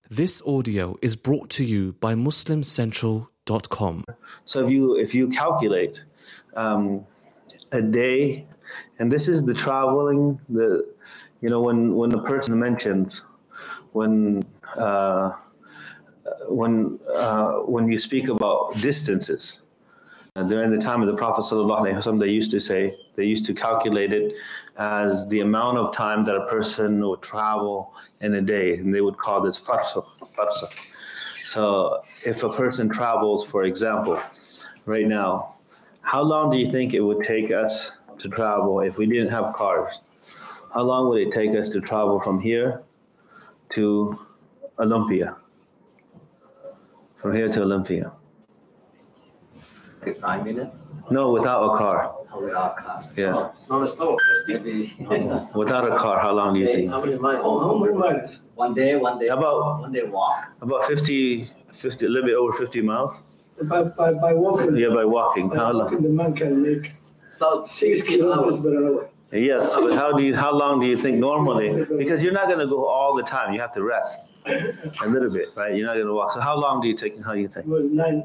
This audio is brought to you by MuslimCentral.com. So if you calculate a day, and this is the traveling, when a person mentions when you speak about distances. During the time of the Prophet ﷺ, they used to calculate it as the amount of time that a person would travel in a day, and they would call this farsakh. So if a person travels, for example, right now, how long do you think it would take us to travel if we didn't have cars? How long would it take us to travel from here to Olympia? From here to Olympia? 5 minutes? No, without a car. Without a car. Yeah. Maybe Without a car, how long do you think? how many miles? How many miles? One day About- one day walk. About 50, a little bit over 50 miles. By walking. Yeah, by walking. By How long? walking, the man can make So 6 kilometers per hour. Yes, but how long do you think normally? Because you're not going to go all the time. You have to rest a little bit, right? You're not going to walk. So how long do you take? How do you think? It was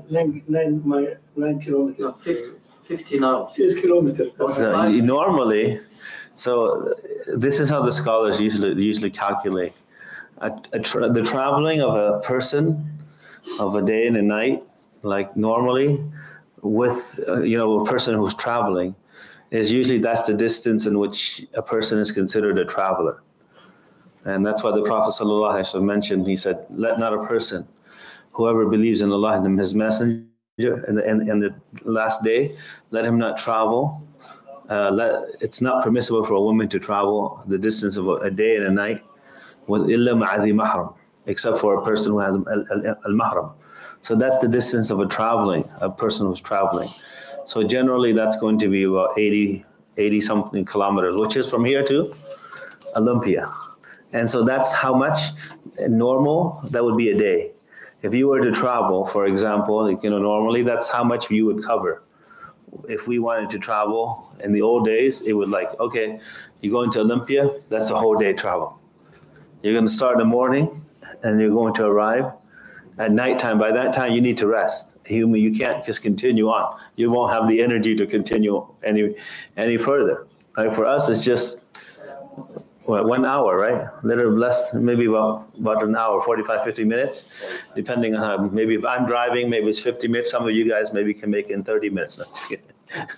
9 kilometers. no, 50 now. 6 kilometers. So normally, so this is how the scholars usually calculate the traveling of a person of a day and a night. Like normally, with a person who's traveling, is usually that's the distance in which a person is considered a traveler. And that's why the Prophet ﷺ mentioned, he said, let not a person, whoever believes in Allah and His Messenger and the last day, let him not travel. It's not permissible for a woman to travel the distance of a day and a night with illa ma'adhi mahram, except for a person who has al-mahram. So that's the distance of a person who's traveling. So generally that's going to be about 80 something kilometers, which is from here to Olympia. And so that's how much normal, that would be a day. If you were to travel, for example, normally that's how much you would cover. If we wanted to travel in the old days, it would okay, you go into Olympia, that's a whole day travel. You're going to start in the morning and you're going to arrive at nighttime. By that time, you need to rest. You can't just continue on. You won't have the energy to continue any further. Like for us, it's just 1 hour, right? A little less, maybe about an hour, 45, 50 minutes, depending on how. Maybe if I'm driving, maybe it's 50 minutes. Some of you guys maybe can make it in 30 minutes. No, just kidding.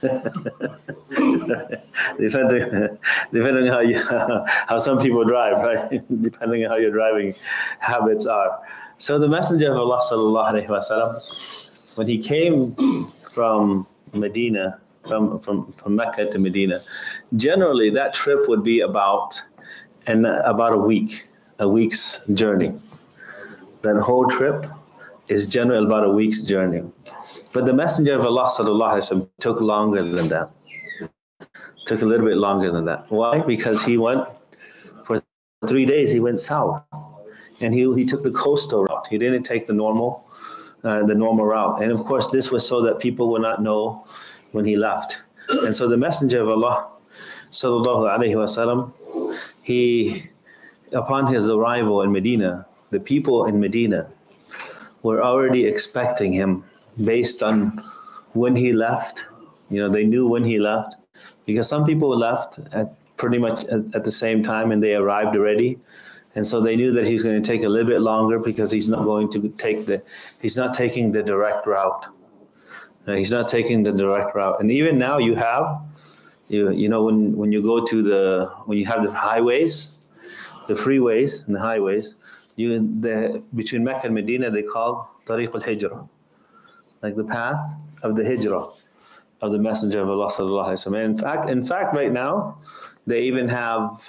depending how some people drive, right? Depending on how your driving habits are. So the Messenger of Allah sallallahu alaihi wasallam, when he came from Medina, from Mecca to Medina, generally that trip would be about a week's journey. That whole trip is generally about a week's journey. But the Messenger of Allah sallallahu alaihi wasallam took longer than that. Took a little bit longer than that. Why? Because he went for 3 days. He went south. And he took the coastal route. He didn't take the normal route. And of course, this was so that people would not know when he left. And so the Messenger of Allah, sallallahu alaihi wasallam, upon his arrival in Medina, the people in Medina were already expecting him based on when he left. They knew when he left because some people left at pretty much at the same time and they arrived already. And so they knew that he's going to take a little bit longer because he's not taking the direct route. He's not taking the direct route. And even now when you go to when you have the highways, the freeways and the highways, between Mecca and Medina, they call Tariq al-Hijrah, like the path of the Hijrah of the Messenger of Allah sallallahu alaihi wasallam. And in fact, right now, they even have,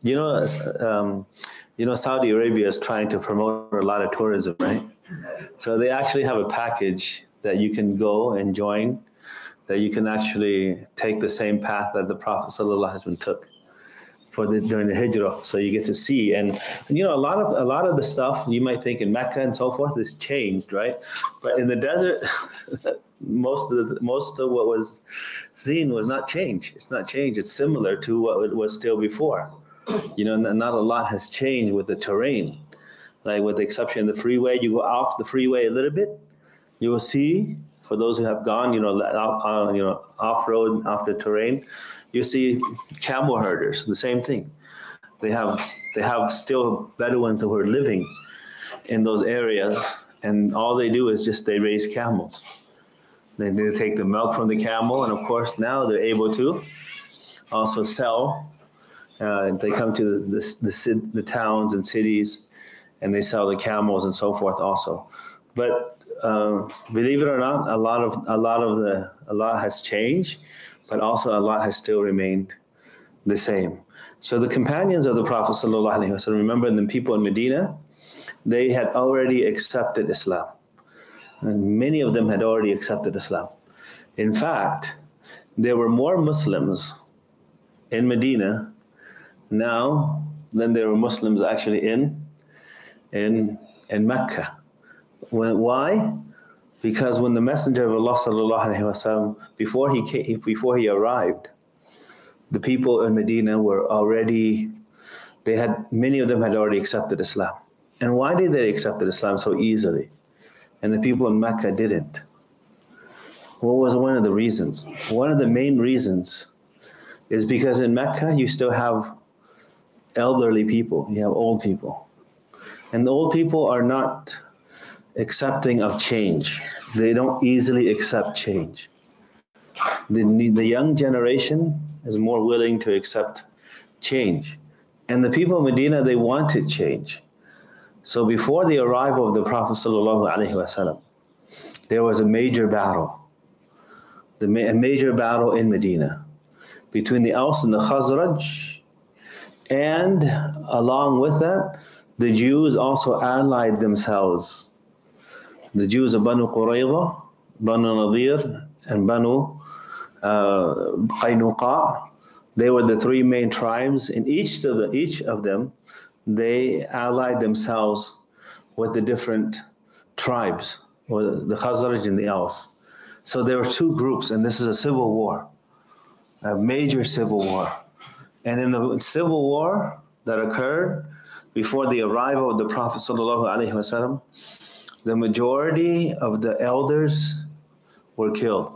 Saudi Arabia is trying to promote a lot of tourism, right? So they actually have a package that you can go and join, that you can actually take the same path that the Prophet ﷺ took during the Hijrah. So you get to see, and a lot of the stuff you might think in Mecca and so forth is changed, right? But in the desert, most of what was seen was not changed. It's not changed. It's similar to what it was still before. Not a lot has changed with the terrain. like with the exception of the freeway, you go off the freeway a little bit, you will see, for those who have gone, off-road, off the terrain, you see camel herders, the same thing. They have still Bedouins who are living in those areas, and all they do is just they raise camels. They take the milk from the camel, and of course now they're able to also sell. They come to the towns and cities, and they sell the camels and so forth also. But believe it or not, a lot has changed, but also a lot has still remained the same. So the companions of the Prophet ﷺ, remember the people in Medina, they had already accepted Islam. And many of them had already accepted Islam. In fact, there were more Muslims in Medina now than there were Muslims actually in Mecca. Why? Because when the Messenger of Allah ﷺ, before he arrived, the people in Medina were already, many of them had already accepted Islam. And why did they accept Islam so easily? And the people in Mecca didn't. What was one of the reasons? One of the main reasons is because in Mecca you still have elderly people, you have old people. And the old people are not accepting of change. They don't easily accept change. The young generation is more willing to accept change. And the people of Medina, they wanted change. So before the arrival of the Prophet ﷺ, there was a major battle. A major battle in Medina between the Aus and the Khazraj. And along with that, the Jews also allied themselves. The Jews of Banu Qurayza, Banu Nadir, and Banu Qaynuqa, they were the three main tribes. In each of them, they allied themselves with the different tribes, or the Khazraj and the Aus. So there were two groups, and this is a civil war, a major civil war. And in the civil war that occurred before the arrival of the Prophet ﷺ, the majority of the elders were killed.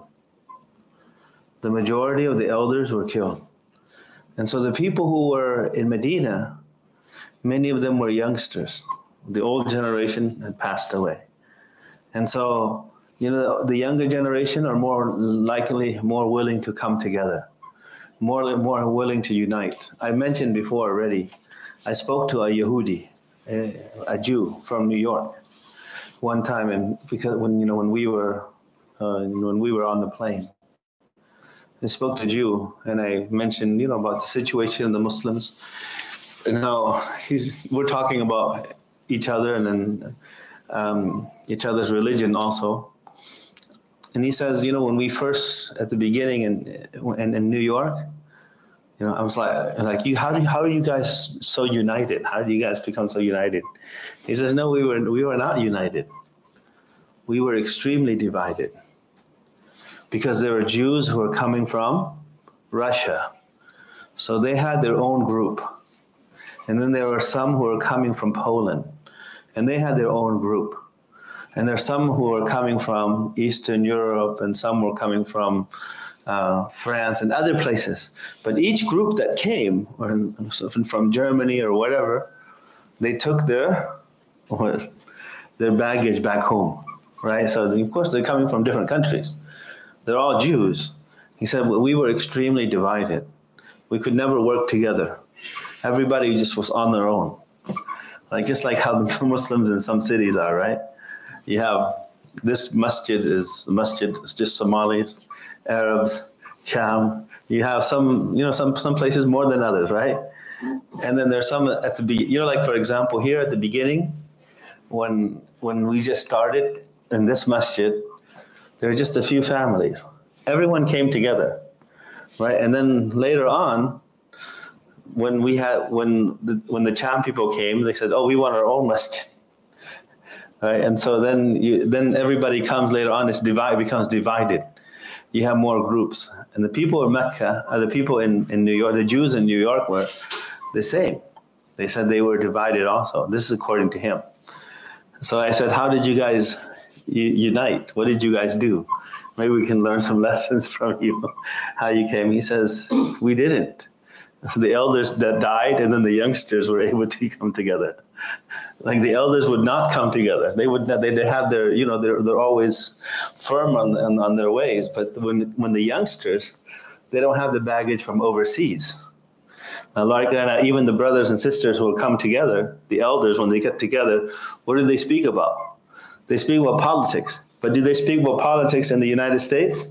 The majority of the elders were killed. And so the people who were in Medina, many of them were youngsters. The old generation had passed away. And so, the younger generation are more likely, more willing to come together, more willing to unite. I mentioned before already, I spoke to a Yehudi, a Jew from New York, one time, and because when we were on the plane, I spoke to a Jew, and I mentioned about the situation of the Muslims, and how we're talking about each other, and then each other's religion also. And he says, when we first, at the beginning in New York, I was like, how are you guys so united? How did you guys become so united? He says, no, we were not united. We were extremely divided. Because there were Jews who were coming from Russia. So they had their own group. And then there were some who were coming from Poland. And they had their own group. And there's some who were coming from Eastern Europe, and some were coming from France and other places. But each group that came, or from Germany or whatever, they took their baggage back home, right? So of course they're coming from different countries. They're all Jews. He said, we were extremely divided. We could never work together. Everybody just was on their own. Just like how the Muslims in some cities are, right? You have this masjid is just Somalis, Arabs, Sham. You have some places more than others, right? And then there's some at the beginning. Like for example, here at the beginning, when we just started in this masjid, there were just a few families. Everyone came together, right? And then later on, when the Cham people came, they said, "Oh, we want our own masjid." Right? And so then everybody comes later on. Becomes divided. You have more groups, and the people in Mecca, the people in New York, the Jews in New York were the same. They said they were divided also. This is according to him. So I said, how did you guys unite? What did you guys do? Maybe we can learn some lessons from you, how you came. He says, we didn't. The elders that died, and then the youngsters were able to come together. Like the elders would not come together. They would not, they have their, they're always firm on their ways. But when the youngsters, they don't have the baggage from overseas. Now, even the brothers and sisters will come together, the elders, when they get together, what do they speak about? They speak about politics. But do they speak about politics in the United States?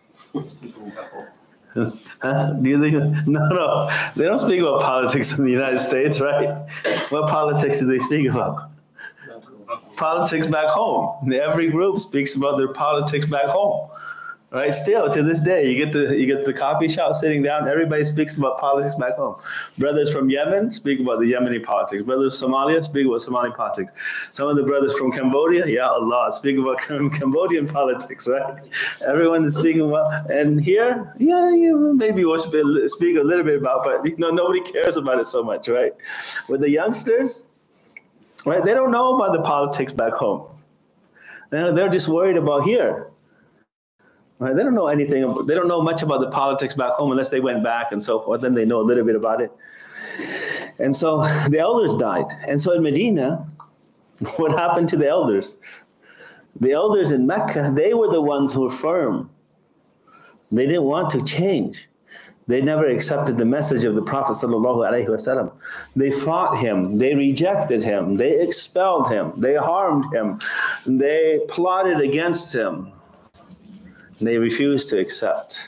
Huh? No. They don't speak about politics in the United States, right? What politics do they speak about? Politics back home. Every group speaks about their politics back home. Right? Still, to this day, you get the coffee shop sitting down, everybody speaks about politics back home. Brothers from Yemen speak about the Yemeni politics. Brothers from Somalia speak about Somali politics. Some of the brothers from Cambodia, ya Allah, speak about Cambodian politics, right? Everyone is speaking about, and here, maybe we'll speak a little bit about, but nobody cares about it so much, right? With the youngsters, right, they don't know about the politics back home. They're just worried about here. Right? They don't know anything. They don't know much about the politics back home unless they went back and so forth. Then they know a little bit about it. And so the elders died. And so in Medina, what happened to the elders? The elders in Mecca, they were the ones who were firm. They didn't want to change. They never accepted the message of the Prophet ﷺ. They fought him. They rejected him. They expelled him. They harmed him. They plotted against him. They refused to accept.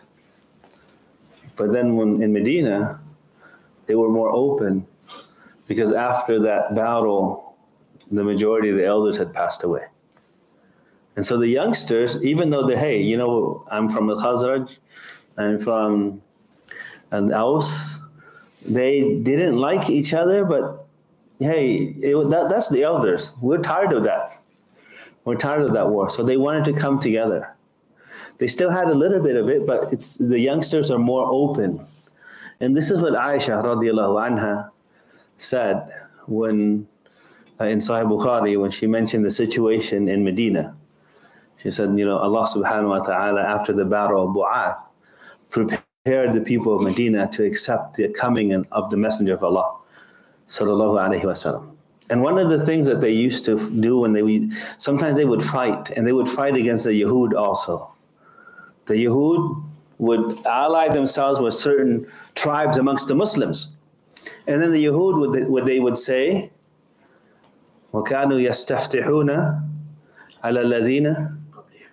But then when in Medina, they were more open because after that battle, the majority of the elders had passed away. And so the youngsters, even though I'm from the Khazraj, I'm from an Aus, they didn't like each other, but hey, that's the elders. We're tired of that. We're tired of that war. So they wanted to come together. They still had a little bit of it, but the youngsters are more open. And this is what Aisha radiallahu anha said when in Sahih Bukhari, when she mentioned the situation in Medina. She said, Allah subhanahu wa ta'ala, after the battle of Bu'ath, prepared the people of Medina to accept the coming of the Messenger of Allah, sallallahu alayhi wa sallam. And one of the things that they used to do sometimes they would fight, and they would fight against the Yahud also. The Yahud would ally themselves with certain tribes amongst the Muslims. And then the Yahud, they would say, وَكَانُوا يَسْتَفْتِحُونَ عَلَى الَّذِينَ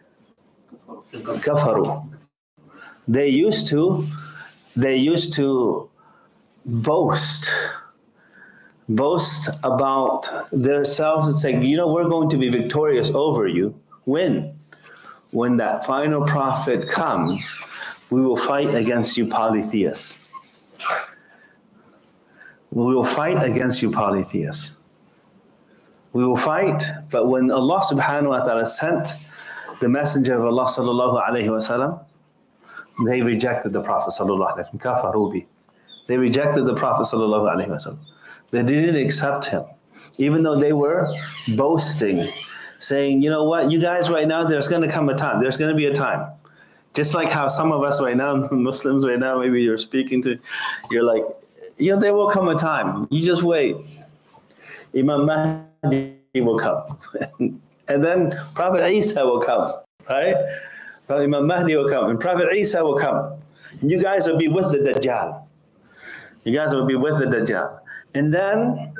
كَفَرُوا. They used to boast about themselves and say, we're going to be victorious over you. When that final prophet comes, we will fight against you polytheists. We will fight against you polytheists. We will fight, but when Allah subhanahu wa ta'ala sent the messenger of Allah sallallahu alayhi wa sallam, they rejected the Prophet sallallahu alayhi wa sallam. Kafaru bi. They rejected the Prophet sallallahu alayhi wa sallam. They didn't accept him, even though they were boasting, saying, you guys right now, there's going to come a time. There's going to be a time. Just like how some of us right now, Muslims right now, maybe you're speaking to, you're like, there will come a time. You just wait. Imam Mahdi will come. And then Prophet Isa will come, right? Imam Mahdi will come, and Prophet Isa will come. And you guys will be with the Dajjal. You guys will be with the Dajjal. And then,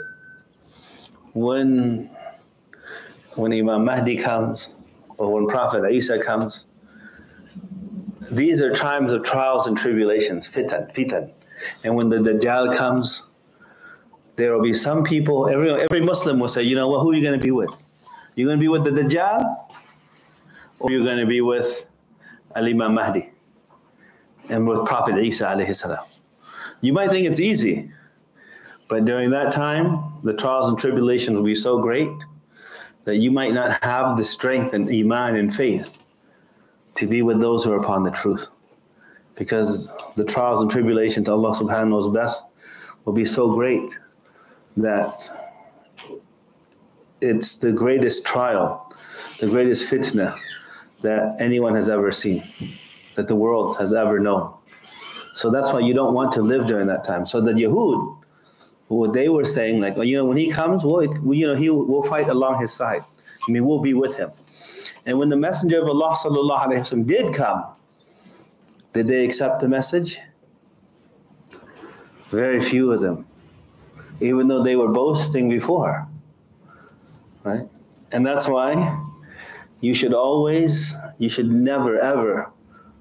when Imam Mahdi comes, or when Prophet Isa comes, these are times of trials and tribulations, fitan. And when the Dajjal comes, there will be some people, every Muslim will say, who are you going to be with? You're going to be with the Dajjal, or you're going to be with Imam Mahdi and with Prophet Isa alayhi salam. You might think it's easy, but during that time, the trials and tribulations will be so great that you might not have the strength and iman and faith to be with those who are upon the truth. Because the trials and tribulations, Allah subhanahu wa ta'ala best, will be so great that it's the greatest trial, the greatest fitna that anyone has ever seen, that the world has ever known. So that's why you don't want to live during that time. So the Yahud, what they were saying, like, when he comes, we'll fight along his side. I mean, we'll be with him. And when the Messenger of Allah sallallahu alaihi wasallam did come, did they accept the message? Very few of them, even though they were boasting before, right? And that's why you should never ever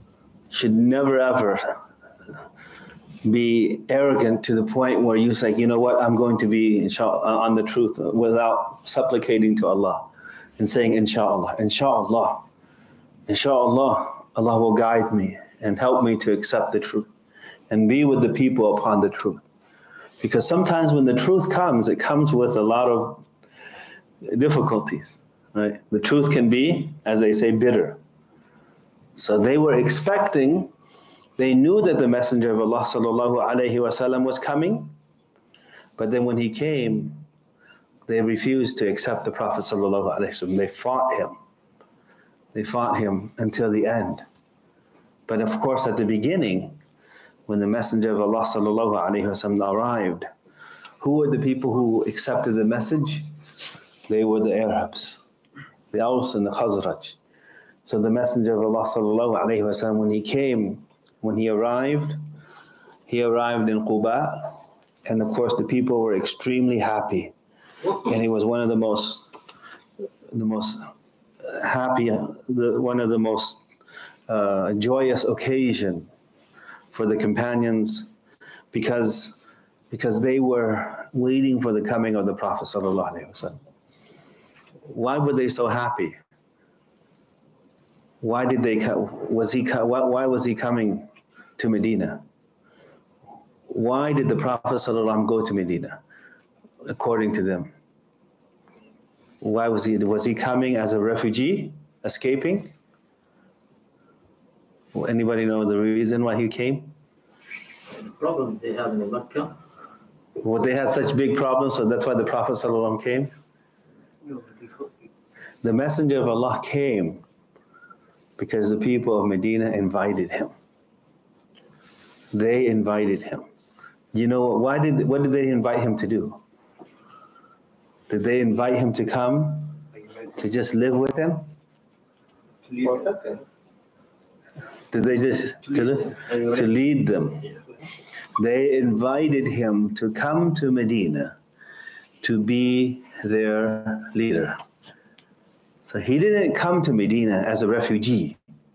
be arrogant to the point where you say, you know what, I'm going to be on the truth without supplicating to Allah and saying, inshallah, inshallah, inshallah, Allah will guide me and help me to accept the truth and be with the people upon the truth. Because sometimes when the truth comes, it comes with a lot of difficulties, right? The truth can be, as they say, bitter. So they were expecting, they knew that the Messenger of Allah sallallahu alaihi wasallam was coming, but then when he came, they refused to accept the Prophet sallallahu alaihi wasallam. They fought him. They fought him until the end. But of course, at the beginning, when the Messenger of Allah sallallahu alaihi wasallam arrived, who were the people who accepted the message? They were the Arabs, the Aus and the Khazraj. So the Messenger of Allah sallallahu alaihi wasallam, when he arrived in Quba, and of course the people were extremely happy, and it was one of the most happy, one of the most joyous occasion for the companions, because they were waiting for the coming of the Prophet sallallahu alaihi wasallam. Why were they so happy? Why did they why was he coming to Medina? Why did the Prophet sallallahu alaihi wasallam go to Medina? According to them, why was he coming as a refugee, escaping? Anybody know the reason why he came? The problems they have in Mecca. Well, they had such big problems, so that's why the Prophet ﷺ came. The Messenger of Allah came because the people of Medina invited him. They invited him. You know, what did they invite him to do? Did they invite him to come to just live with him? Did they just to lead them? They invited him to come to Medina to be their leader. So he didn't come to Medina as a refugee.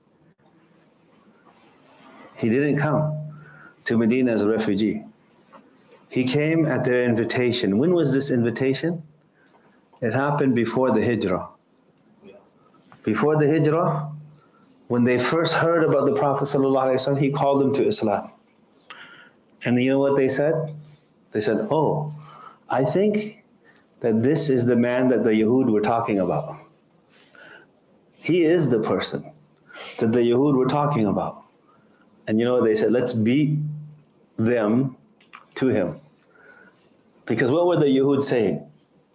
He didn't come to Medina as a refugee. He came at their invitation. When was this invitation? It happened before the Hijrah. Before the Hijrah, when they first heard about the Prophet ﷺ, he called them to Islam. And you know what they said? They said, oh, I think that this is the man that the Yahud were talking about. He is the person that the Yahud were talking about. And you know what they said? Let's beat them to him. Because what were the Yahud saying?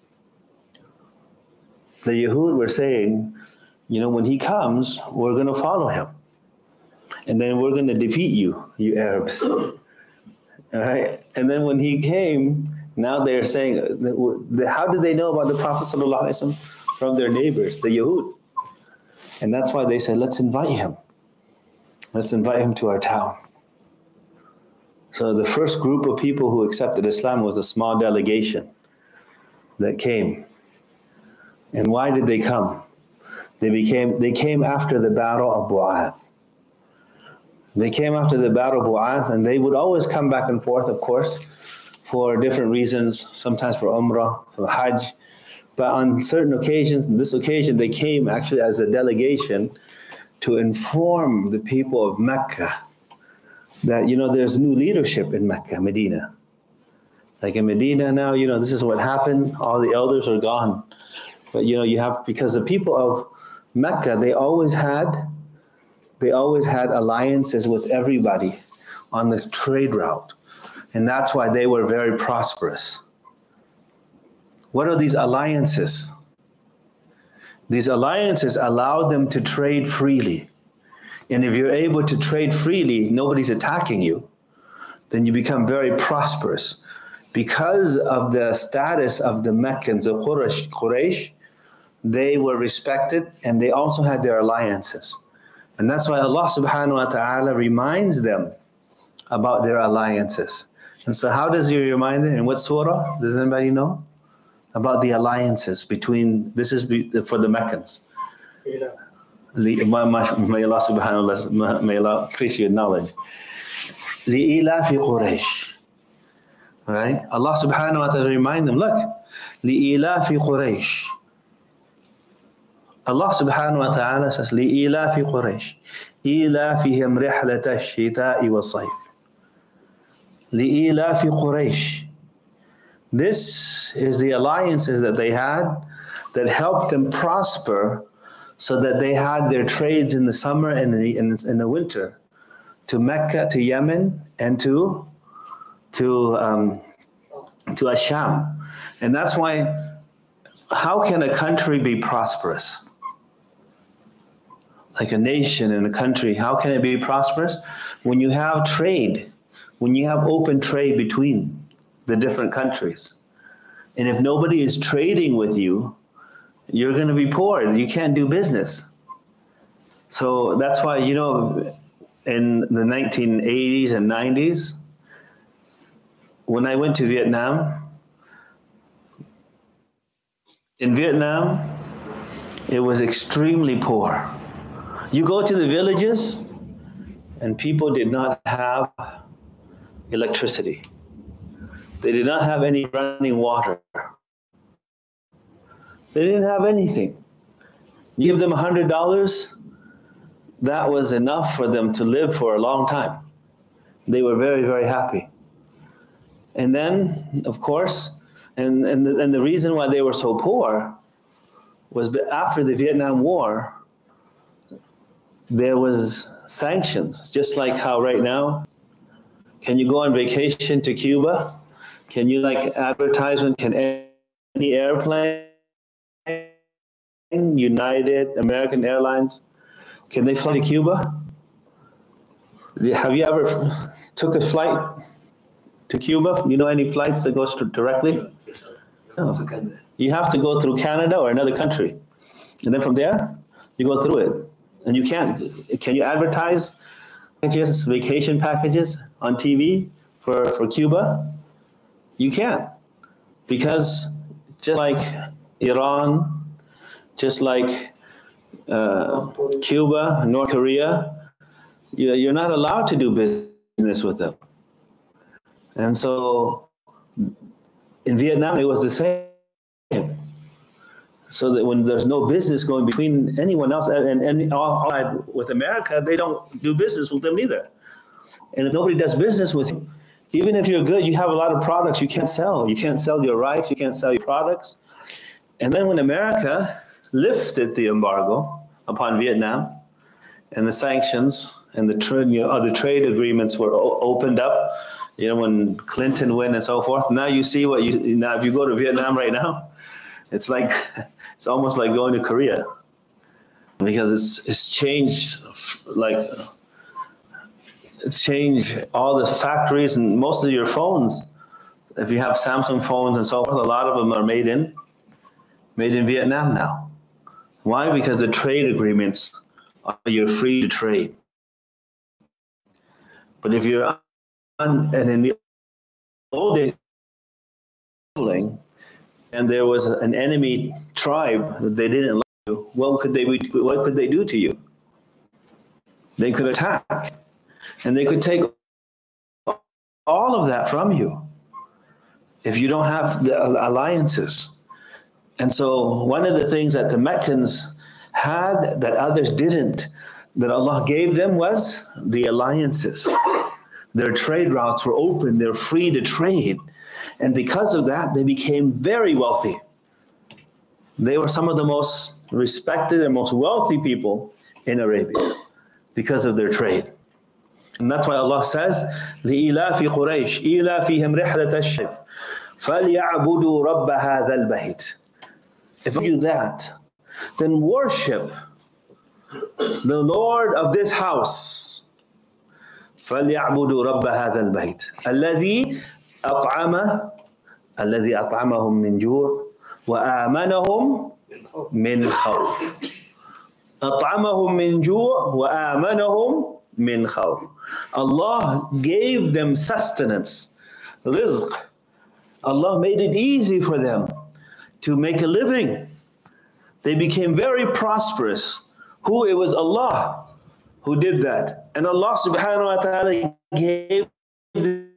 The Yahud were saying, you know, when he comes, we're going to follow him. And then we're going to defeat you, you Arabs. All right? And then when he came, now they're saying, how did they know about the Prophet ﷺ? From their neighbors, the Yahud. And that's why they said, let's invite him. Let's invite him to our town. So the first group of people who accepted Islam was a small delegation that came. And why did they come? They came after the battle of Bu'ath. They came after the battle of Bu'ath, and they would always come back and forth, of course, for different reasons, sometimes for Umrah, for Hajj. But on certain occasions, this occasion, they came actually as a delegation to inform the people of Mecca that, you know, there's new leadership in Mecca, Medina. Like in Medina now, you know, this is what happened. All the elders are gone. But, you know, because the people of Mecca, they always had alliances with everybody on the trade route. And that's why they were very prosperous. What are these alliances? These alliances allow them to trade freely. And if you're able to trade freely, nobody's attacking you, then you become very prosperous. Because of the status of the Meccans, the Quraysh, they were respected and they also had their alliances. And that's why Allah subhanahu wa ta'ala reminds them about their alliances. And so how does He remind them? In what surah? Does anybody know? About the alliances between, this is for the Meccans. Yeah. May Allah subhanahu wa ta'ala, may Allah increase your knowledge. لِإِلَافِ قُرَيْشٍ. Right? Allah subhanahu wa ta'ala remind them, look, لِإِلَافِ قُرَيْشٍ. Allah subhanahu wa ta'ala says, لِإِلَافِ قُرَيْشٍ إِلَافِهِمْ رِحْلَةَ الشِّتَاءِ وَالصَّيْفِ. لِإِلَافِ قُرَيْشٍ. This is the alliances that they had that helped them prosper, so that they had their trades in the summer and in the winter to Mecca, to Yemen, and to Asham. And that's why, how can a country be prosperous? Like a nation and a country, how can it be prosperous? When you have trade, when you have open trade between the different countries. And if nobody is trading with you, you're going to be poor. You can't do business. So that's why, you know, in the 1980s and 90s, when I went to Vietnam, in Vietnam, it was extremely poor. You go to the villages, and people did not have electricity. They did not have any running water. They didn't have anything. You give them $100, that was enough for them to live for a long time. They were very, very happy. And then, of course, and the reason why they were so poor was after the Vietnam War, there was sanctions, just like how right now, can you go on vacation to Cuba? Can you like advertisement, can any airplane, United, American Airlines, can they fly to Cuba? Have you ever took a flight to Cuba? You know any flights that goes directly? No. You have to go through Canada or another country. And then from there, you go through it. And you can't, can you advertise packages, vacation packages on TV for Cuba? You can't. Because just like Iran, just like Cuba, North Korea, you're not allowed to do business with them. And so in Vietnam, it was the same. So that when there's no business going between anyone else and all with America, they don't do business with them either. And if nobody does business with you, even if you're good, you have a lot of products you can't sell. You can't sell your rights, you can't sell your products. And then when America lifted the embargo upon Vietnam and the sanctions and the other trade agreements were opened up, you know, when Clinton went and so forth, now you see now if you go to Vietnam right now, it's like, it's almost like going to Korea, because it's changed, like, it's changed all the factories and most of your phones. If you have Samsung phones and so forth, a lot of them are made in Vietnam now. Why? Because the trade agreements, you're free to trade. But if you're and in the old days, and there was an enemy tribe that they didn't like you, what could they do to you? They could attack, and they could take all of that from you if you don't have the alliances. And so one of the things that the Meccans had that others didn't, that Allah gave them, was the alliances. Their trade routes were open, they're free to trade. And because of that, they became very wealthy. They were some of the most respected and most wealthy people in Arabia because of their trade. And that's why Allah says, لِإِلَافِ قُرَيْشٍ إِلَافِهِمْ رِحْلَةَ الشِّتَاءِ فَلْيَعْبُدُوا رَبَّ هَذَا الْبَيْتِ. If you do that, then worship the Lord of this house. فَلْيَعْبُدُوا رَبَّ هَذَا الْبَيْتِ الَّذِي أَطْعَمَهُم مِّن جُوعٍ وَآمَنَهُم مِّنْ خَوْفٍ. أَطْعَمَهُم مِّن جُوعٍ وَآمَنَهُم مِّنْ خَوْفٍ. Allah gave them sustenance, rizq. Allah made it easy for them to make a living. They became very prosperous. Who? It was Allah who did that. And Allah subhanahu wa ta'ala gave them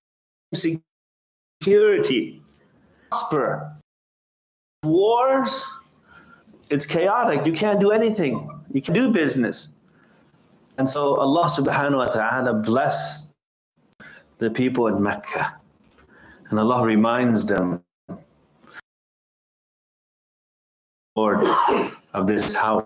security. Prosper. Wars, it's chaotic. You can't do anything. You can do business. And so Allah subhanahu wa ta'ala blessed the people in Mecca. And Allah reminds them, Lord of this house.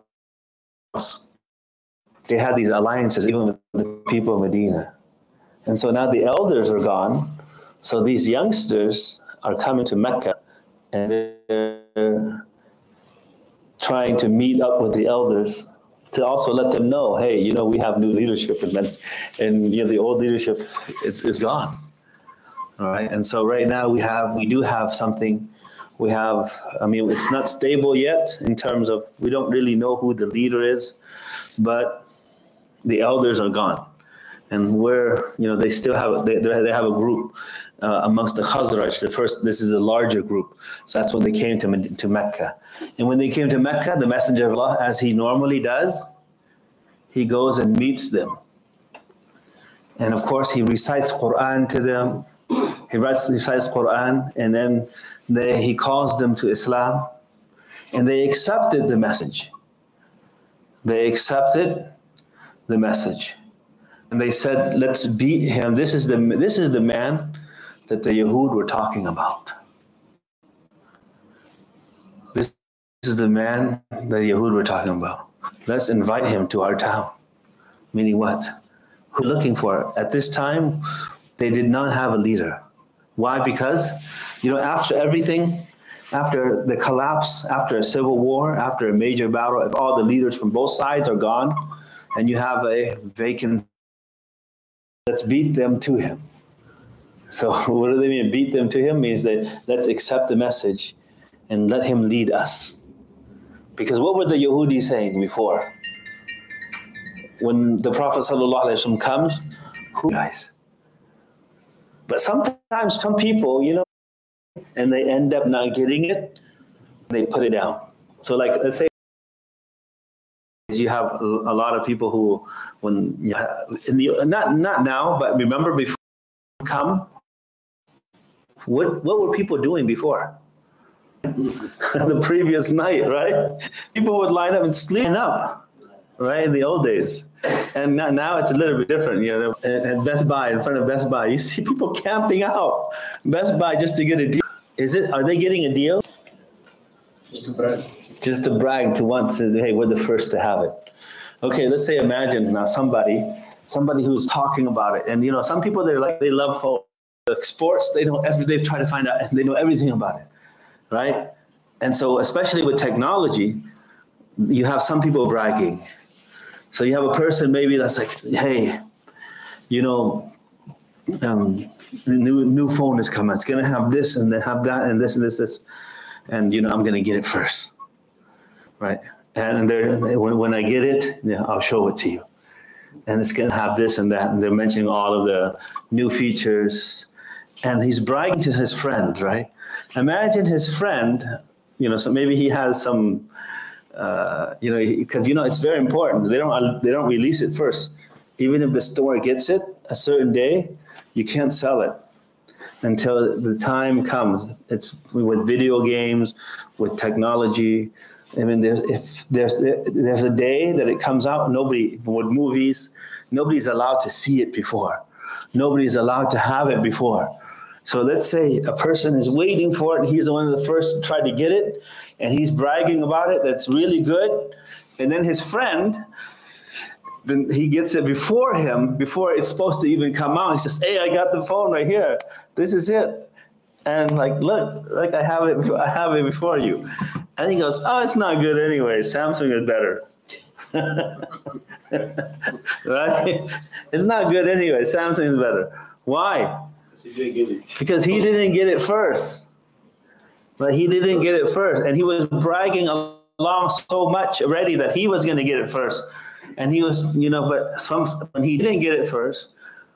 They had these alliances even with the people of Medina. And so now the elders are gone. So these youngsters are coming to Mecca and they're trying to meet up with the elders to also let them know, hey, you know, we have new leadership and you know, the old leadership is gone. All right. And so right now we do have something. We have, I mean, it's not stable yet in terms of, we don't really know who the leader is, but the elders are gone. And they still have, they have a group amongst the Khazraj. This is a larger group. So that's when they came to Mecca. And when they came to Mecca, the Messenger of Allah, as he normally does, he goes and meets them. And of course, he recites Quran to them. He recites Quran, and then he calls them to Islam, and they accepted the message. They accepted the message, and they said, "Let's beat him. This is the man that the Yahud were talking about. This is the man the Yahud were talking about. Let's invite him to our town." Meaning what? Who are looking for? At this time, they did not have a leader. Why? Because, you know, after everything, after the collapse, after a civil war, after a major battle, if all the leaders from both sides are gone and you have a vacant, let's beat them to him. So what do they mean? Beat them to him means that let's accept the message and let him lead us. Because what were the Yahudi saying before? When the Prophet ﷺ comes, who guys? But sometimes some people, you know, and they end up not getting it, they put it down. So like, let's say you have a lot of people who, when not now, but remember before come, what were people doing before? The previous night, right? People would line up and sleep up, right? In the old days. And now it's a little bit different, you know. At Best Buy, in front of Best Buy, you see people camping out Best Buy just to get a deal. Are they getting a deal? Just to brag. Just to brag, to want to, hey, we're the first to have it. Okay, let's say imagine now somebody who's talking about it. And you know, some people they love sports, they've tried to find out, and they know everything about it. Right? And so especially with technology, you have some people bragging. So you have a person maybe that's like, hey, you know, the new phone is coming. It's going to have this and they have that and this and this. And, you know, I'm going to get it first. Right? And when I get it, I'll show it to you. And it's going to have this and that. And they're mentioning all of the new features. And he's bragging to his friend, right? Imagine his friend, you know, so maybe he has some, you know, because, you know, it's very important. They don't release it first. Even if the store gets it a certain day, you can't sell it until the time comes. It's with video games, with technology. I mean, if there's a day that it comes out, with movies, nobody's allowed to see it before. Nobody's allowed to have it before. So let's say a person is waiting for it, and he's the one of the first to try to get it, and he's bragging about it, that's really good. And then his friend, then he gets it before him, before it's supposed to even come out. He says, hey, I got the phone right here. This is it. And like, look, I have it before you. And he goes, oh, it's not good anyway. Samsung is better. Right? It's not good anyway. Samsung is better. Why? Because he didn't get it first. But he didn't get it first. And he was bragging along so much already that he was going to get it first. And he was, but when he didn't get it first,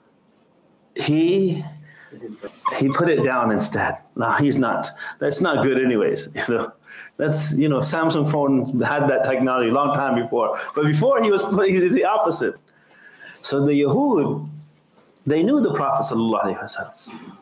he put it down instead. No, he's not. That's not good anyways. That's, Samsung phone had that technology a long time before. But before he was the opposite. So the Yahud, they knew the Prophet sallallahu alaihi wasallam.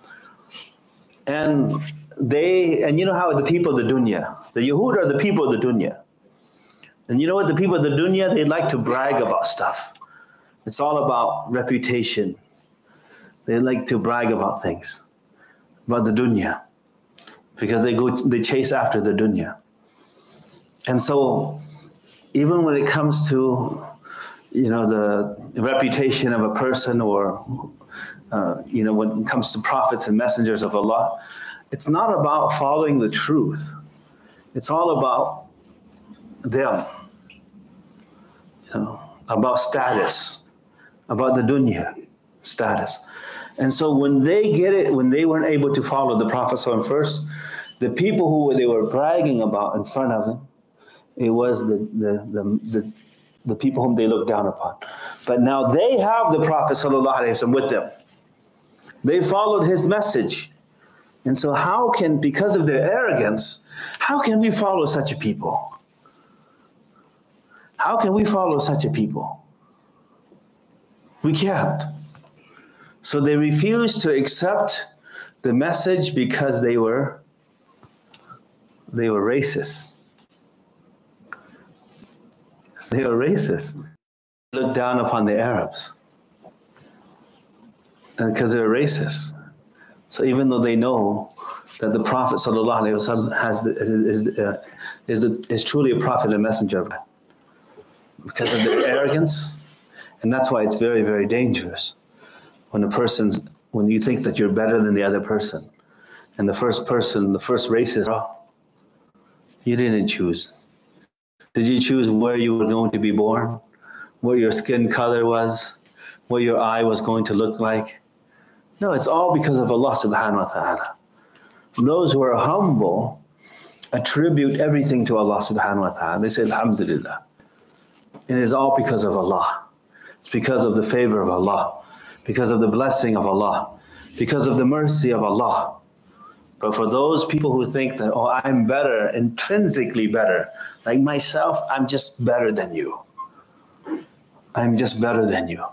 And you know how the people of the dunya, the Yahud are the people of the dunya. And you know what the people of the dunya, they like to brag about stuff. It's all about reputation. They like to brag about things, about the dunya, because they chase after the dunya. And so even when it comes to, the reputation of a person or, when it comes to prophets and messengers of Allah, it's not about following the truth. It's all about them, about status, about the dunya status. And so when they get it, when they weren't able to follow the Prophet first, the people who they were bragging about in front of him, it was the people whom they looked down upon. But now they have the Prophet ﷺ with them. They followed his message. And so because of their arrogance, how can we follow such a people? How can we follow such a people? We can't. So they refused to accept the message because they were racist. They were racist. They looked down upon the Arabs. And because they were racist. So even though they know that the Prophet ﷺ is truly a prophet and messenger of God, because of their arrogance, and that's why it's very, very dangerous when you think that you're better than the other person, and the first race is, you didn't choose. Did you choose where you were going to be born? What your skin color was? What your eye was going to look like? No, it's all because of Allah subhanahu wa ta'ala. Those who are humble attribute everything to Allah subhanahu wa ta'ala. They say, Alhamdulillah. And it is all because of Allah. It's because of the favor of Allah, because of the blessing of Allah, because of the mercy of Allah. But for those people who think that, I'm better, intrinsically better, like myself, I'm just better than you. I'm just better than you.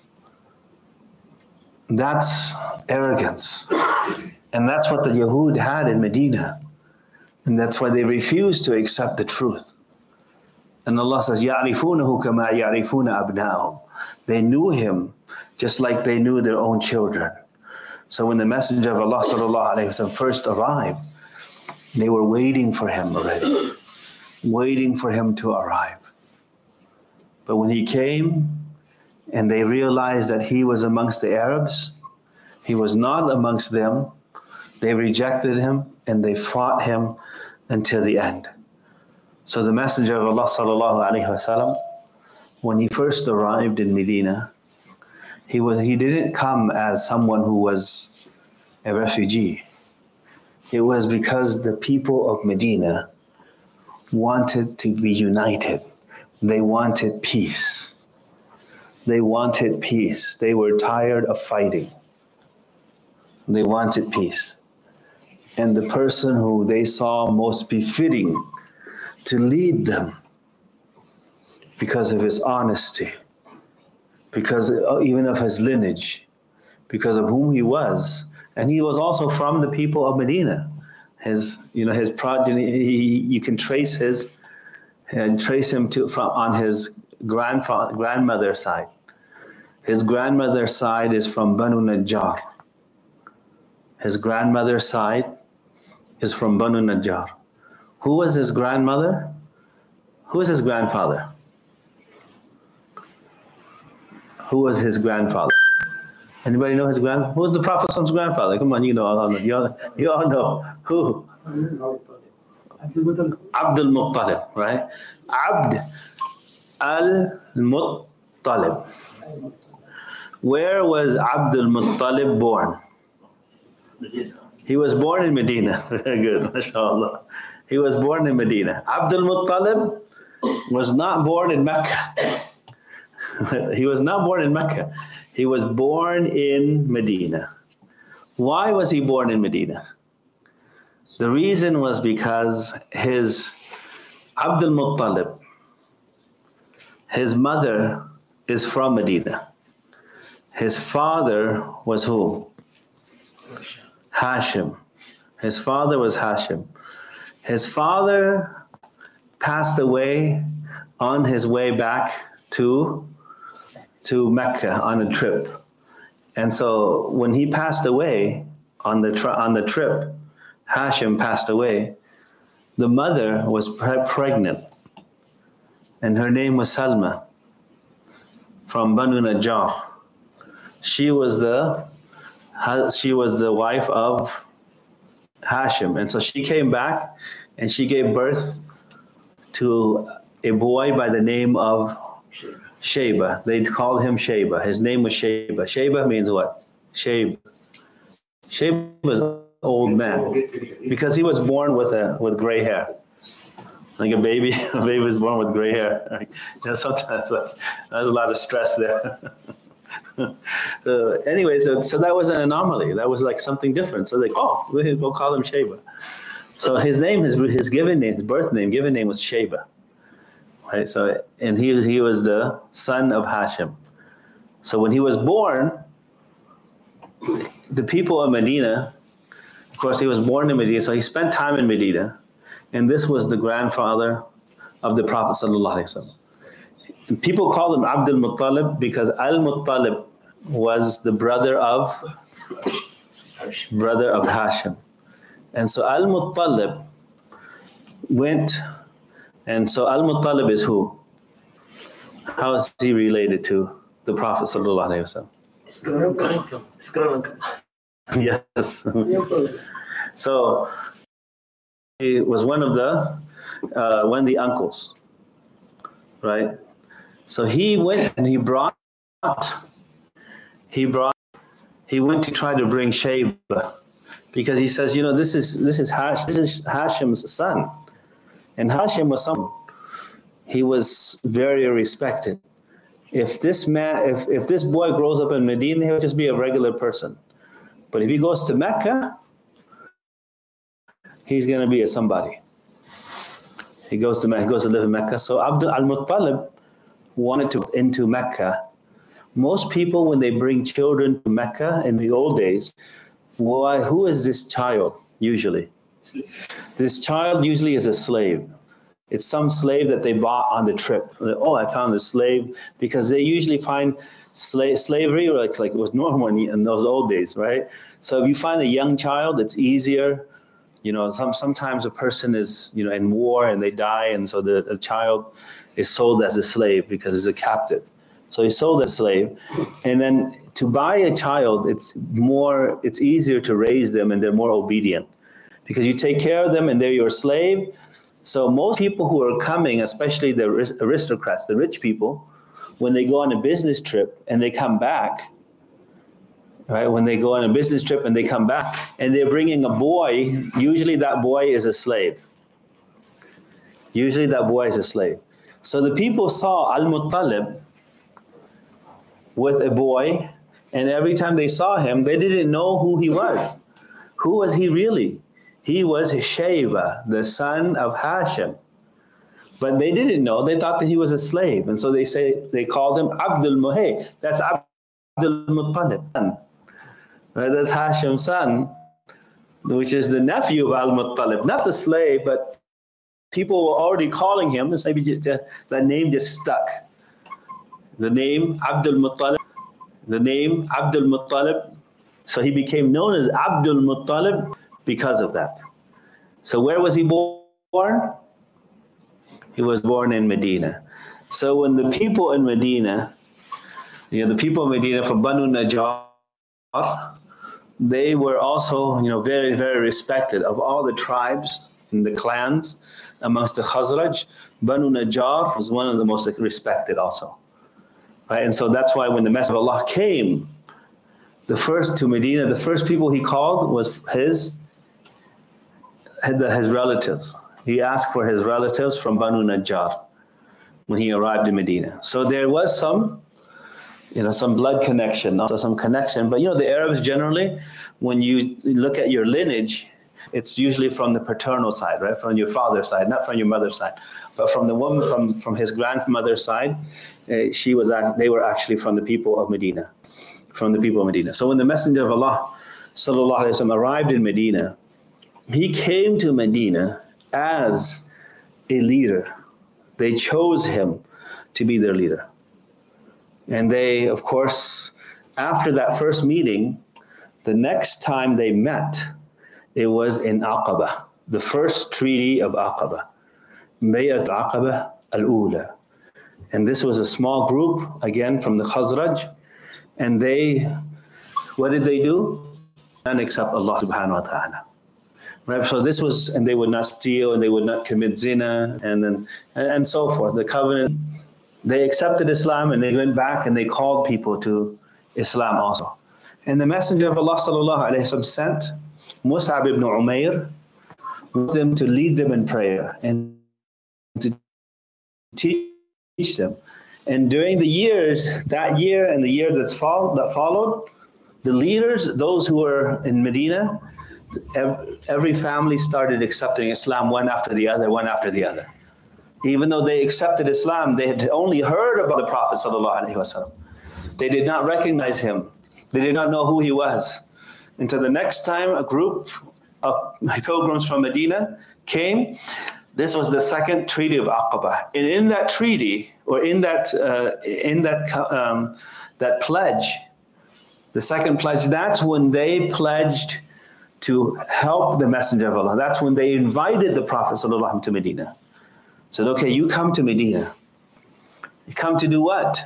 That's arrogance. And that's what the Yahud had in Medina. And that's why they refused to accept the truth. And Allah says, يَعْرِفُونَهُ كَمَا يَعْرِفُونَ أَبْنَاءَهُمْ. They knew him just like they knew their own children. So when the Messenger of Allah sallallahu alaihi wasallam first arrived, they were waiting for him already, waiting for him to arrive. But when he came and they realized that he was amongst the Arabs, he was not amongst them, they rejected him and they fought him until the end. So the Messenger of Allah sallallahu alaihi wasallam, when he first arrived in Medina, he didn't come as someone who was a refugee. It was because the people of Medina wanted to be united. They wanted peace. They wanted peace. They were tired of fighting. They wanted peace. And the person who they saw most befitting to lead them, because of his honesty, because even of his lineage, because of whom he was, and he was also from the people of Medina. His progeny, you can trace him on his grandmother's side. His grandmother's side is from Banu Najjar. His grandmother's side is from Banu Najjar. Who was his grandmother? Who was his grandfather? Who was his grandfather? Anybody know his grandfather? Who was the Prophet's grandfather? Come on, you know. You all know. Who? Abdul Muttalib, right? Abd al-Muttalib. Where was Abdul Muttalib born? He was born in Medina. Very good, mashallah. He was born in Medina. Abdul Muttalib was not born in Mecca. He was not born in Mecca. He was born in Medina. Why was he born in Medina? The reason was because his Abdul Muttalib, his mother is from Medina. His father was who? Hashim. His father was Hashim. His father passed away on his way back to Mecca on a trip. And so when he passed away on the trip, Hashim passed away, the mother was pregnant, and her name was Salma from Banu Najjar. She was the wife of Hashim, and so she came back and she gave birth to a boy by the name of Shayba. They called him Shayba. His name was Shayba. Shayba means what? Shayba. Shayba was an old man because he was born with gray hair. Like a baby was born with gray hair. Sometimes there's a lot of stress there. So anyway, so that was an anomaly. That was like something different. So like, we'll call him Shayba. So his name, his given name, his birth name, given name was Shayba. Right. So and he was the son of Hashim. So when he was born, the people of Medina, of course, he was born in Medina, so he spent time in Medina, and this was the grandfather of the Prophet sallallahu alaihi wasallam. People call him Abdul Muttalib because Al-Muttalib was the brother of Hashim. And so Al-Muttalib went, and so Al-Muttalib is who? How is he related to the Prophet sallallahu alaihi wasallam? Yes. So he was one of the uncles, right? So he went and he went to try to bring Shayba because he says, this is Hashim's son, and Hashim was someone, he was very respected. If this boy grows up in Medina, he'll just be a regular person. But if he goes to Mecca, he's going to be a somebody. He goes to live in Mecca. So Abdul al-Muttalib wanted to into Mecca. Most people, when they bring children to Mecca in the old days, who is this child usually? This child usually is a slave. It's some slave that they bought on the trip. I found a slave, because they usually find slavery like it was normal in those old days, right? So if you find a young child, it's easier. Sometimes a person is in war and they die, and so the child is sold as a slave because it's a captive. So he's sold as a slave, and then to buy a child, it's easier to raise them, and they're more obedient because you take care of them and they're your slave. So most people who are coming, especially the aristocrats, the rich people, when they go on a business trip and they come back, right? When they go on a business trip and they come back and they're bringing a boy, usually that boy is a slave. So the people saw Al-Muttalib with a boy, and every time they saw him, they didn't know who he was. Who was he really? He was Shayba, the son of Hashim. But they didn't know. They thought that he was a slave. And so they called him Abdul Muhay. That's Abdul Muttalib. Right? That's Hashim's son, which is the nephew of Al-Muttalib. Not the slave, but people were already calling him. So maybe that name just stuck. The name Abdul Muttalib. So he became known as Abdul Muttalib because of that. So where was he born? He was born in Medina. So when the people in Medina, the people in Medina from Banu Najjar, they were also, very, very respected of all the tribes and the clans amongst the Khazraj. Banu Najjar was one of the most respected also. Right? And so that's why when the Messenger of Allah came, to Medina, the first people he called was his relatives. He asked for his relatives from Banu Najjar when he arrived in Medina. So there was some blood connection, also some connection. But the Arabs generally, when you look at your lineage, it's usually from the paternal side, right? From your father's side, not from your mother's side. But from the woman from his grandmother's side, they were actually from the people of Medina. From the people of Medina. So when the Messenger of Allah sallallahu alaihi wasallam arrived in Medina, he came to Medina as a leader. They chose him to be their leader. And they, of course, after that first meeting, the next time they met, it was in Aqaba, the first treaty of Aqaba, Bay'at Aqaba al-Ula. And this was a small group, again, from the Khazraj. And what did they do? None except Allah subhanahu wa ta'ala. Right? So this was, and they would not steal, and they would not commit zina, and so forth. The covenant, they accepted Islam, and they went back and they called people to Islam also. And the Messenger of Allah sallallahu alaihi wasallam sent Mus'ab ibn Umair with them to lead them in prayer and to teach them. And during the years, that year and the year that followed, the leaders, those who were in Medina, every family started accepting Islam one after the other. Even though they accepted Islam, they had only heard about the Prophet ﷺ. They did not recognize him. They did not know who he was. Until the next time a group of pilgrims from Medina came, this was the second treaty of Aqaba. And in that treaty, or in that pledge, the second pledge, that's when they pledged to help the Messenger of Allah. That's when they invited the Prophet ﷺ to Medina. Said, okay, you come to Medina. You come to do what?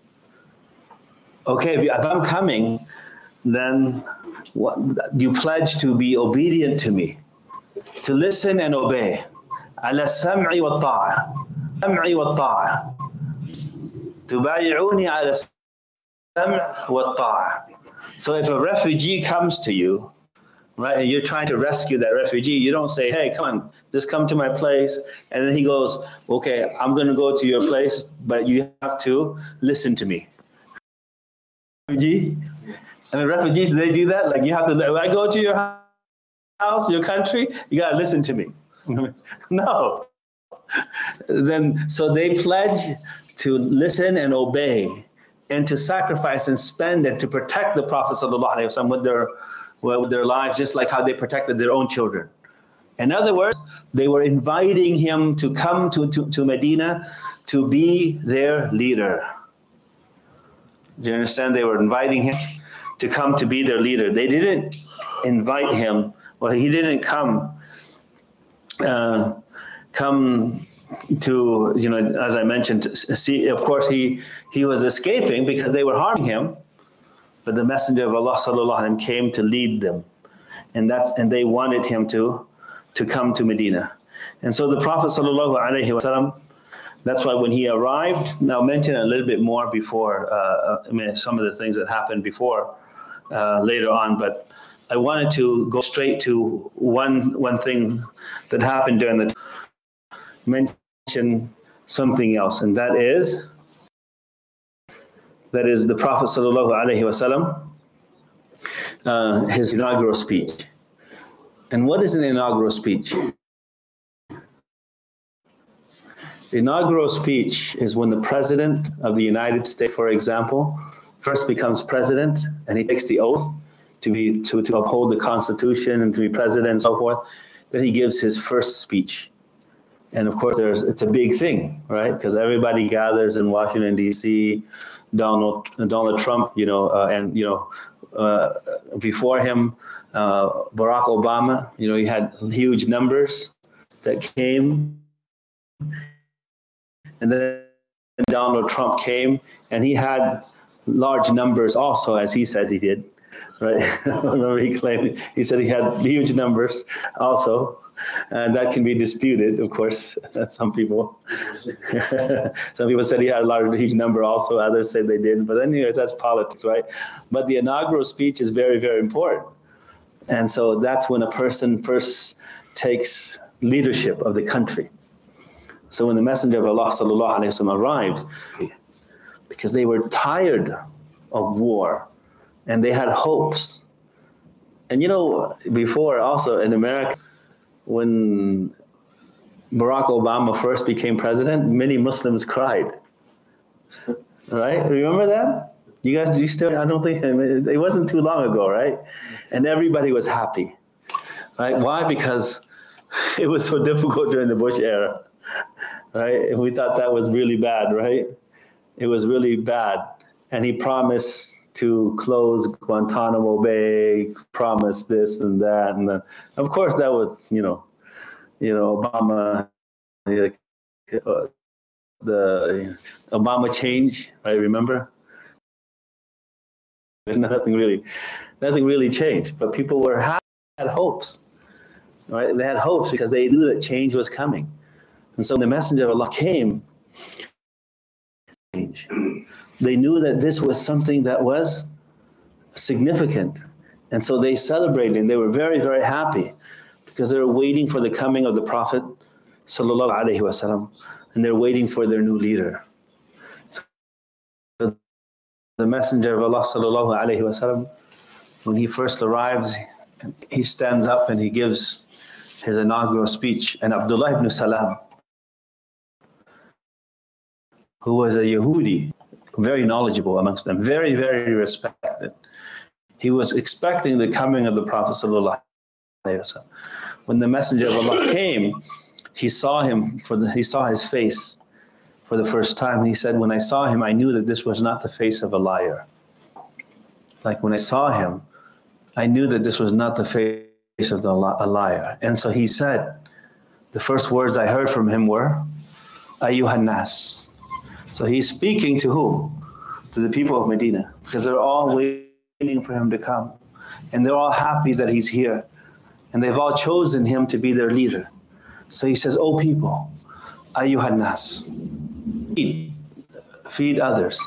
Okay, if I'm coming, then you pledge to be obedient to me, to listen and obey. على السمع والطاعة سمع والطاعة تبايعوني على السمع والطاعة. So if a refugee comes to you, right, and you're trying to rescue that refugee, you don't say, hey, come on, just come to my place. And then he goes, okay, I'm going to go to your place, but you have to listen to me. Refugee? And the refugees, do they do that? Like, you have to, when I go to your house, your country, you got to listen to me. No. So they pledge to listen and obey and to sacrifice and spend and to protect the Prophet ﷺ with their lives, just like how they protected their own children. In other words, they were inviting him to come to Medina to be their leader. Do you understand? They were inviting him to come to be their leader. They didn't invite him. Well, he didn't come to, as I mentioned, see, of course, he was escaping because they were harming him, but the Messenger of Allah sallallahu alaihi wasallam came to lead them, and they wanted him to come to Medina. And so the Prophet sallallahu alaihi wasallam, that's why when he arrived, now mention a little bit more before, some of the things that happened before, later on, but I wanted to go straight to one thing that happened during the mention something else, and that is the Prophet sallallahu alaihi wasallam, his inaugural speech. And what is an inaugural speech? The inaugural speech is when the President of the United States, for example, first becomes president, and he takes the oath to uphold the Constitution and to be president and so forth. Then he gives his first speech. And of course, it's a big thing, right? Because everybody gathers in Washington, D.C., Donald Trump, before him, Barack Obama, he had huge numbers that came. And then Donald Trump came, and he had large numbers also, as he said he did. right? Remember he said he had huge numbers also. And that can be disputed, of course. Some people said he had a huge number also. Others said they didn't. But anyways, that's politics, right? But the inaugural speech is very, very important. And so that's when a person first takes leadership of the country. So when the Messenger of Allah sallallahu alaihi wasallam arrives, because they were tired of war and they had hopes. And before also in America, when Barack Obama first became president, many Muslims cried. Right? Remember that? You guys, I don't think, it wasn't too long ago, right? And everybody was happy. Right? Why? Because it was so difficult during the Bush era. Right? And we thought that was really bad, right? It was really bad. And he promised to close Guantanamo Bay, promised this and that, and then, of course, that would, Obama, the Obama change, right? Remember, nothing really changed, but people had hopes, right? They had hopes because they knew that change was coming, and so the Messenger of Allah came. They knew that this was something that was significant. And so they celebrated and they were very, very happy because they were waiting for the coming of the Prophet sallallahu alaihi wasallam, and they're waiting for their new leader. So the Messenger of Allah sallallahu alaihi wasallam, when he first arrives, he stands up and he gives his inaugural speech. And Abdullah ibn Salam, who was a Yahudi, very knowledgeable amongst them, very, very respected. He was expecting the coming of the Prophet sallallahu alaihi wasallam. When the Messenger of Allah came, he saw his face for the first time. And he said, when I saw him, I knew that this was not the face of a liar. Like when I saw him, I knew that this was not the face of a liar. And so he said, the first words I heard from him were, Ayyuhan nas. So he's speaking to whom? To the people of Medina, because they're all waiting for him to come. And they're all happy that he's here. And they've all chosen him to be their leader. So he says, "O people, ayyuhan nas, feed others.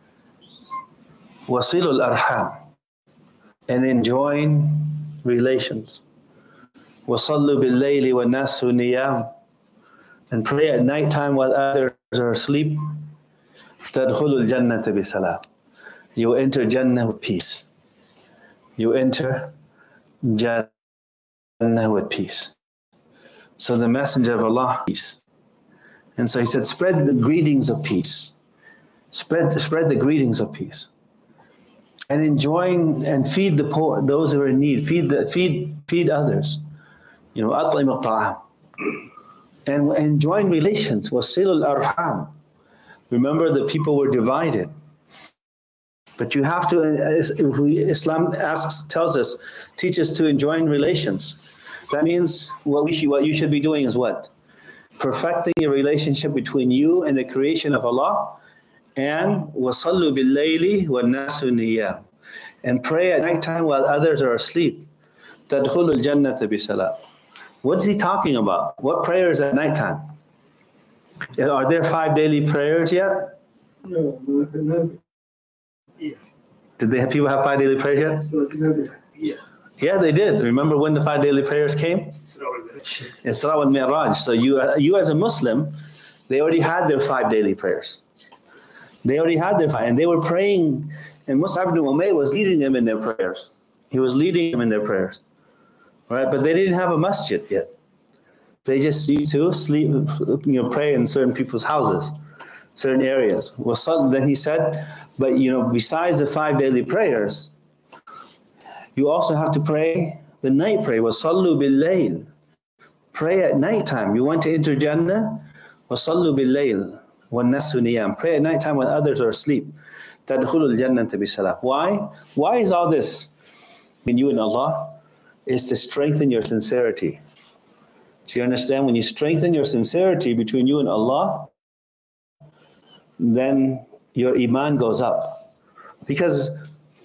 Wasilul arham, and enjoin relations. Wasallu bil layli wa nasu niyam, and pray at nighttime while others are asleep. Tadkhulul jannata bi salam, you enter Jannah with peace. You enter Jannah with peace." So the Messenger of Allah, peace. And so he said, spread the greetings of peace. Spread the greetings of peace. And enjoin and feed the poor, those who are in need. Feed others. At'im al-ta'am. And enjoin relations. Wasilul arham. Remember, the people were divided. But you have to, Islam teaches to enjoin relations. That means what you should be doing is what? Perfecting a relationship between you and the creation of Allah, and wasallu bil layli wa nasu niyam, and pray at nighttime while others are asleep. Tadkhulul jannata bi salam. What's he talking about? What prayers at nighttime? Are there 5 daily prayers yet? No. Yeah. Did people have 5 daily prayers yet? Yeah. Yeah, they did. Remember when the 5 daily prayers came? Isra wal Mi'raj. So you as a Muslim, they already had their 5 daily prayers. They already had their 5, and they were praying, and Mus'ab ibn Umayr was leading them in their prayers. He was leading them in their prayers. Right? But they didn't have a masjid yet. They just used to sleep, pray in certain people's houses, certain areas. Then he said, but besides the 5 daily prayers, you also have to pray the night prayer. Wasallu bil layl. Pray at nighttime. You want to enter Jannah? Wasallu bil layl wa nasu niyam. Pray at nighttime when others are asleep. Tadkhulul jannata bi salam. Why? Why is all this between you and Allah? Is to strengthen your sincerity. Do you understand? When you strengthen your sincerity between you and Allah, then your iman goes up. Because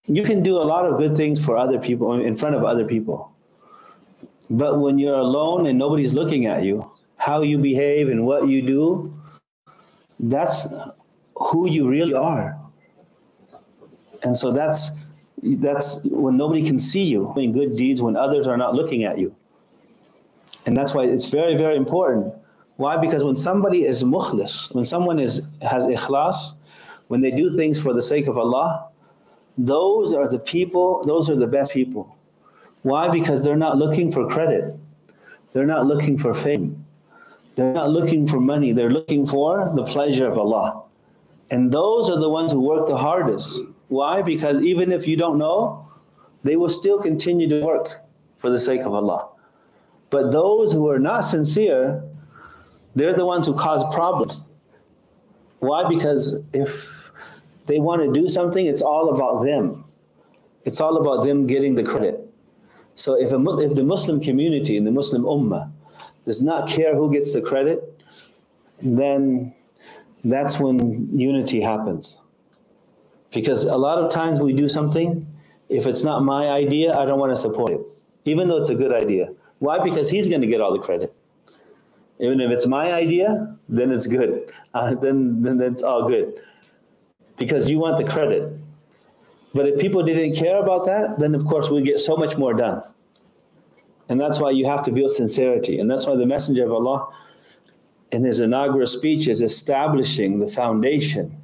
You can do a lot of good things for other people, in front of other people. But when you're alone and nobody's looking at you, how you behave and what you do, that's who you really are. And so that's when nobody can see you doing good deeds when others are not looking at you. And that's why it's very, very important. Why? Because when somebody is mukhlis, when someone has ikhlas, when they do things for the sake of Allah, those are the people, those are the best people. Why? Because they're not looking for credit. They're not looking for fame. They're not looking for money. They're looking for the pleasure of Allah. And those are the ones who work the hardest. Why? Because even if you don't know, they will still continue to work for the sake of Allah. But those who are not sincere, they're the ones who cause problems. Why? Because if they want to do something, it's all about them. It's all about them getting the credit. So if the Muslim community and the Muslim ummah does not care who gets the credit, then that's when unity happens. Because a lot of times we do something, if it's not my idea, I don't want to support it, even though it's a good idea. Why? Because he's going to get all the credit. Even if it's my idea, then it's good. Then it's all good. Because you want the credit. But if people didn't care about that, then of course we get so much more done. And that's why you have to build sincerity. And that's why the Messenger of Allah, in his inaugural speech, is establishing the foundation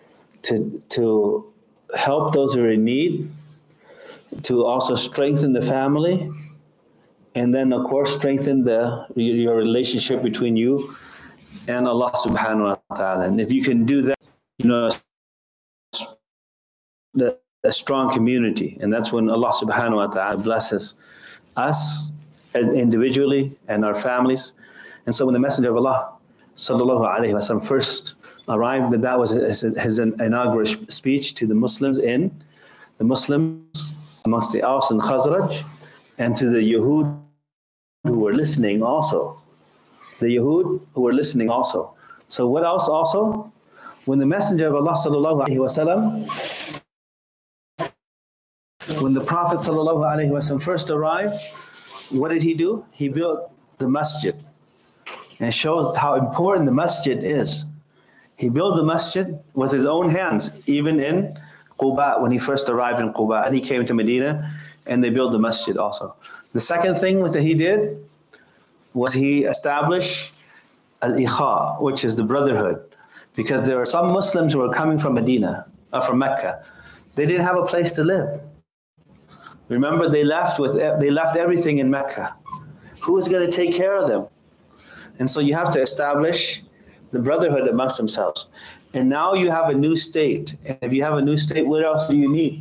to help those who are in need, to also strengthen the family, and then of course strengthen your relationship between you and Allah subhanahu wa ta'ala. And if you can do that, you know, a strong community, and that's when Allah subhanahu wa ta'ala blesses us individually and our families. And so when the Messenger of Allah sallallahu alaihi wasallam first arrived, that was his inaugural speech to the Muslims amongst the Aus and Khazraj, and to the Yahud who were listening also. The Yahud who were listening also. So what else also? When the Messenger of Allah sallallahu alaihi wasallam, when the Prophet sallallahu alaihi wasallam first arrived, what did he do? He built the masjid. And it shows how important the masjid is. He built the masjid with his own hands, even in Quba, when he first arrived in Quba, and he came to Medina, and they built the masjid also. The second thing that he did was he established al-Ikha, which is the brotherhood, because there are some Muslims who are coming from Medina, from Mecca. They didn't have a place to live. Remember, they left everything in Mecca. Who was going to take care of them? And so you have to establish the brotherhood amongst themselves. And now you have a new state. And if you have a new state, what else do you need?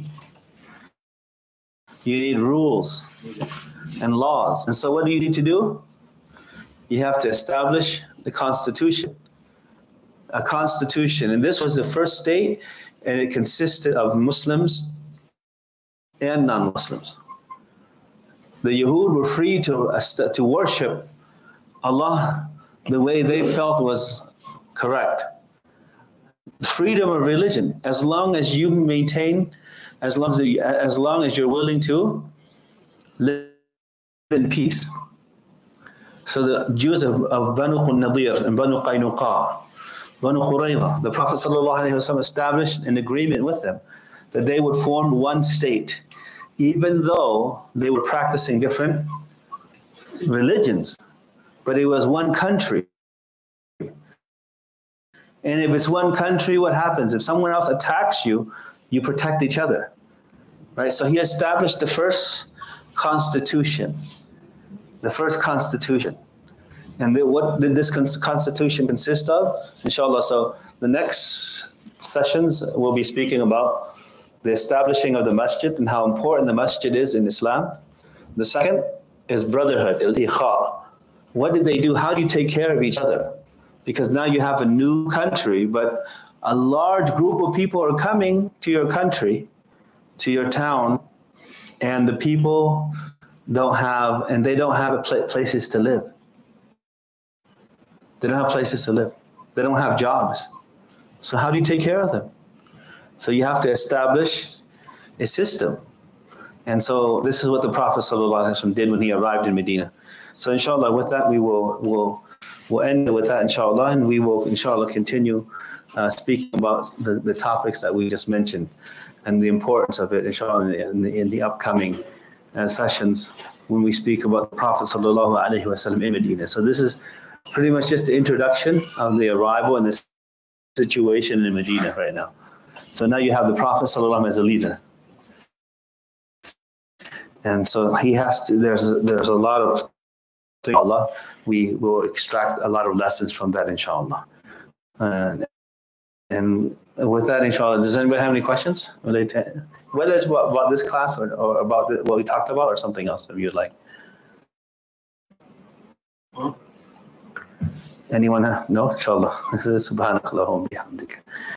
You need rules and laws. And so what do you need to do? You have to establish the constitution. A constitution. And this was the first state, and it consisted of Muslims and non-Muslims. The Yahud were free to worship Allah the way they felt was correct. Freedom of religion, as long as you maintain, as long as you're willing to live in peace. So the Jews of Banu Nadir and Banu Qaynuqa, Banu Qurayza, the Prophet ﷺ established an agreement with them that they would form one state, even though they were practicing different religions. But it was one country. And if it's one country, what happens? If someone else attacks you, you protect each other. Right? So he established the first constitution. The first constitution. And what did this constitution consist of? Inshallah, so the next sessions we'll be speaking about the establishing of the masjid and how important the masjid is in Islam. The second is brotherhood, al-Ikha. What did they do? How do you take care of each other? Because now you have a new country, but a large group of people are coming to your country, to your town, and the people don't have places to live. They don't have places to live. They don't have jobs. So how do you take care of them? So you have to establish a system. And so this is what the Prophet ﷺ did when he arrived in Medina. So inshallah, with that, we'll end with that, inshallah, and we will, inshallah, continue speaking about the topics that we just mentioned and the importance of it, inshallah, in the upcoming sessions when we speak about the Prophet ﷺ in Medina. So this is pretty much just the introduction of the arrival and the situation in Medina right now. So now you have the Prophet ﷺ as a leader. And so he has to, there's a lot of things, inshallah, we will extract a lot of lessons from that, inshallah. And with that, inshallah, does anybody have any questions? Whether it's about this class or about what we talked about or something else that you'd like. Anyone? No? Inshallah. Subhanakallahumma bihamdika.